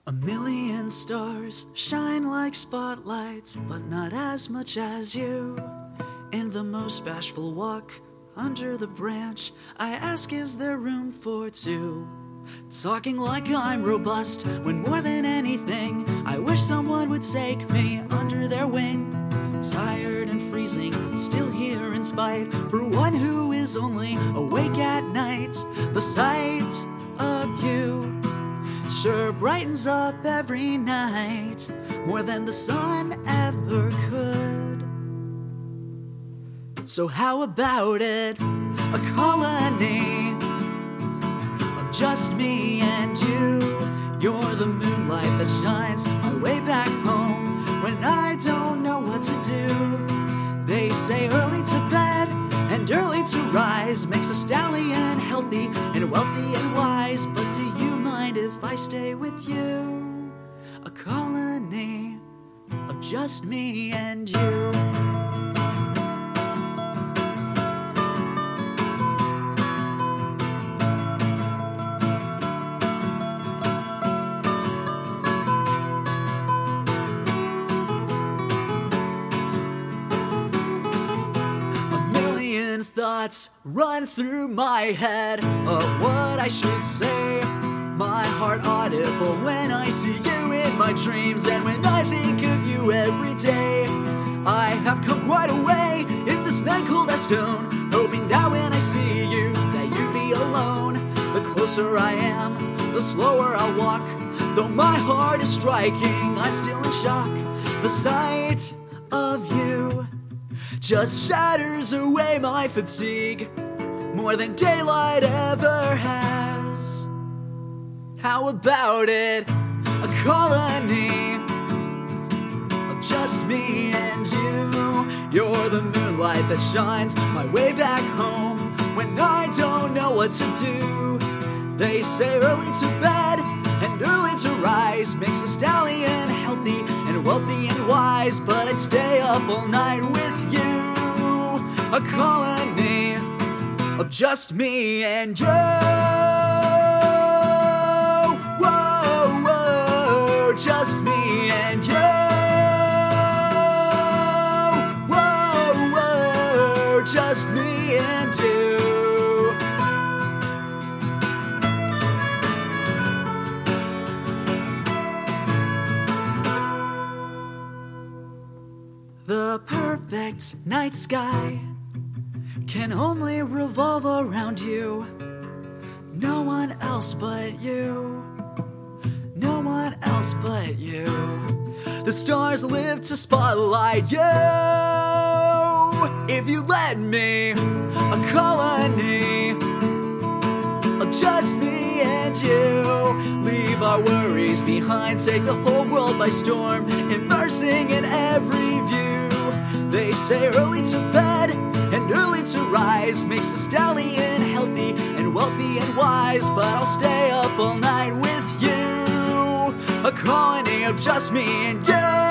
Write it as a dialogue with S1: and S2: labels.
S1: A million stars shine like spotlights, but not as much as you. In the most bashful walk under the branch, I ask, is there room for two? Talking like I'm robust, when more than anything, I wish someone would take me under their wing. Tired and freezing, still here in spite, for one who is only awake at night. The sight of you sure brightens up every night, more than the sun ever could. So how about it, a colony of just me and you? You're the moonlight that shines my way back home when I don't know what to do. They say early to bed and early to rise makes a stallion healthy and wealthy and wise. But do you mind if I stay with you? A colony of just me and you. Thoughts run through my head of what I should say. My heart audible when I see you in my dreams, and when I think of you every day. I have come quite a way in this night cold as stone, hoping that when I see you, that you'd be alone. The closer I am, the slower I'll walk. Though my heart is striking, I'm still in shock. The sight of you just shatters away my fatigue, more than daylight ever has. How about it, a colony of just me and you? You're the moonlight that shines my way back home when I don't know what to do. They say early to bed and early to rise makes a stallion healthy and wealthy and wise. But I'd stay up all night with you, a colony of just me and you. Whoa, whoa, just me and you. Whoa, whoa, just me and you. The perfect night sky can only revolve around you. No one else but you. No one else but you. The stars live to spotlight you. If you let me, a colony of just me and you. Leave our worries behind, take the whole world by storm, immersing in every view. They say early to bed and early to rise makes the stallion healthy and wealthy and wise. But I'll stay up all night with you, a colony of just me and you.